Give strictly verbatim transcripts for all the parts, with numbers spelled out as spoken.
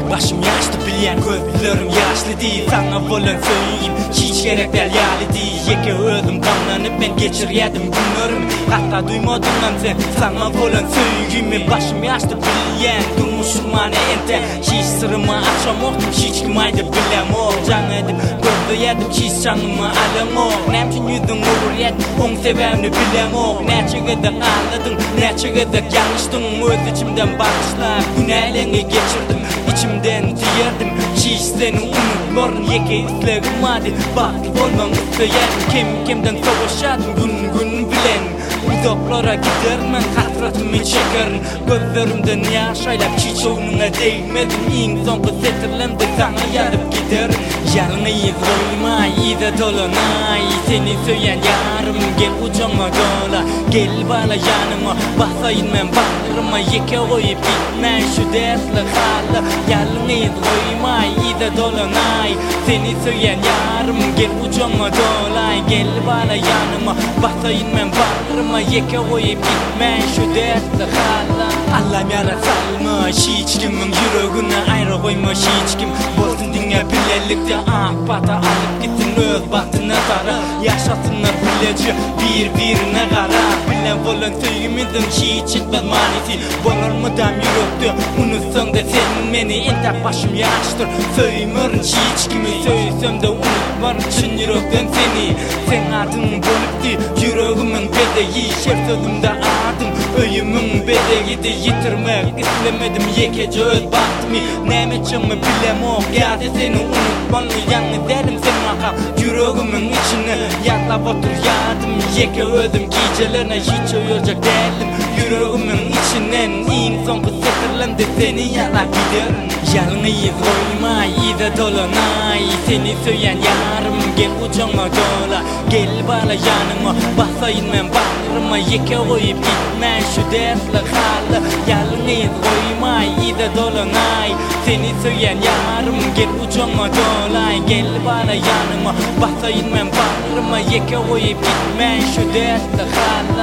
Başım yaşlı bilyen gözlerim yaşlı değil. Sana bolan söyleyeyim hiç gerek değil yali değil. Yeke öldüm kanlanıp ben geçiryedim günlerimi. Hatta duymadım sen sana bolan söyleyeyim. Başım yaşlı bilyen durmuşum mani ente. Hiç sırrımı açamoktum hiç kim aydı bilem o. Can edim gözde yedim hiç canımı alem o. Nemçin yüzüm uğur yedim on sebebini bilem o. Neçe kadar ağladın neçe kadar yanlıştın. Öz içimden bakışlar günahlerini geçirdim. İçimden diyerdim hiç seni unutmorun. Yeke izlerim hadi baklı olmam isteyen. Kim kimden savaşadım gün gün bilen. Uzaklara gidermen hasretimi çekerim. Gözlerimden yaşaylap hiç onuna değmedim. İn son kız etirlemde sana yarıp giderim. Yalnız koyma iyice dolanay. Seni söyleyen yarım gel ucama dola. Gel bana yanıma basayın ben bağrıma. Yeke koyup bitmen şu dersle hala. Yalnız koyma iyice dolanay. Seni söyleyen yarım gel ucama dola. Gel bana yanıma basayın ben bağrıma. Yeke koyup bitmen şu dersle hala. Allah'ım yarasalmış hiç kimin yüreğine ayrı koymuş hiç kim. Bolsun dünya birlikte ah bata alıp gittin öz bahtına tara. Yaşasınlar bilece bir birine kara. Bilen bolan söylemidim hiç etmez manisi. Bolarmadan yürekte unutsan da sen beni entek başım yaştır. Söylemerin hiç kimi söylesem de unutmarım çın yürekten seni. Sen adın bolupti yüreğimin bedeyi. Şer sözümde adım öyümün bedeyi de yitirmek istemedim. Yekece öz bahtımı nemetçimi bilem o. Geldi seni unutmanı yalnız derim sen makam. Yüreğimin içine yatlap otur yardım. Yeke öldüm gecelerine hiç uyuyacak değilim. Yüreğimin içinden in son kız setirlendi seni yalan giderim. Yalnız koyma iyice dolanay. Seni söyleyen yarım gel ucama dola. Gel bana yanıma basayın ben bağrıma. Yeke koyup gitmen şu dersle hala. Yalnız koyma iyice dolanay. Seni söyleyen yarım gel ucama dola. Gel bana yanıma basayın ben bağrıma. Yeke koyup gitmen şu dersle hala.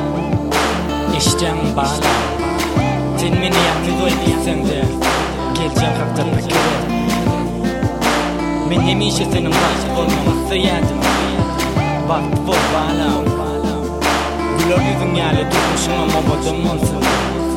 İşten bağla sen beni yalnız oynaysan da geleceğim kalktan bekler. Ben hemişe senin başık olmamı isteyedim. Vakti bol bağlam. Güler yüzün yerle durmuşum ama bacım olsun.